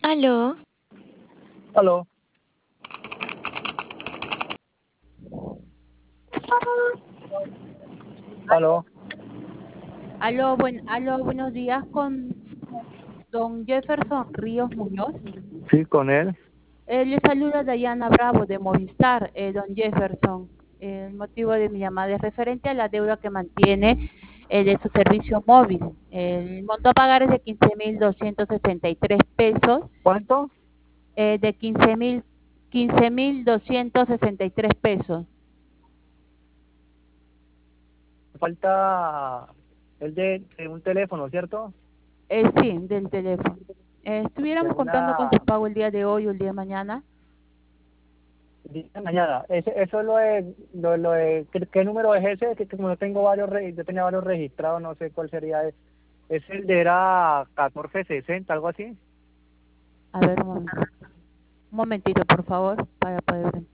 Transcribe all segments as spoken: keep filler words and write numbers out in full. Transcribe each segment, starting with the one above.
Aló, Aló, aló, Aló, buen, aló, buenos días con don Jefferson Ríos Muñoz. sí, con él. Eh, le saluda Dayana Bravo de Movistar, eh, don Jefferson. El motivo de mi llamada es referente a la deuda que mantiene eh, de su servicio móvil. El monto a pagar es de quince mil doscientos sesenta y tres pesos, ¿Cuánto? eh, de quince mil quince mil doscientos sesenta y tres pesos. Falta el de, de un teléfono, ¿cierto? Eh, sí, del teléfono. Eh, De estuviéramos contando con su una pago el día de hoy o el día de mañana. de mañana. Ese, eso es lo de, lo, lo de ¿qué, qué número es ese? Que, que como yo tengo varios, re- yo tenía varios registrados, no sé cuál sería. Es, es el de era catorce sesenta, algo así. A ver, un momento. Un momentito, por favor, para poder ver.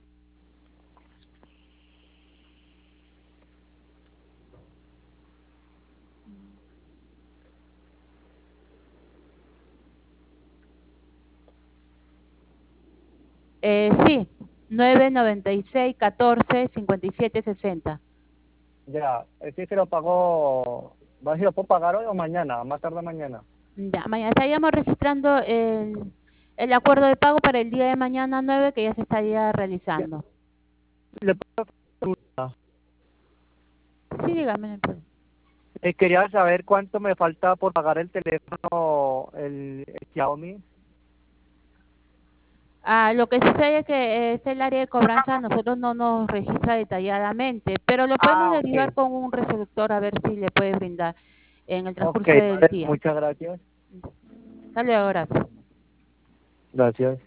Eh, sí, nueve noventa y seis catorce cincuenta y siete sesenta. Ya, ese se lo pago, va a ver si lo puedo pagar hoy o mañana, más tarde mañana. Ya, mañana estaríamos registrando el, el acuerdo de pago para el día de mañana nueve que ya se estaría Ya, realizando. le puedo preguntar. Sí, dígame. No hay problema. Eh, quería saber cuánto me falta por pagar el teléfono, el, el Xiaomi. Ah, lo que sucede es que eh, es el área de cobranza, a nosotros no nos registra detalladamente, pero lo podemos Ah, derivar ok. con un receptor a ver si le puede brindar en el Ok, transcurso del vale, día. muchas gracias. Hasta luego, gracias. Gracias.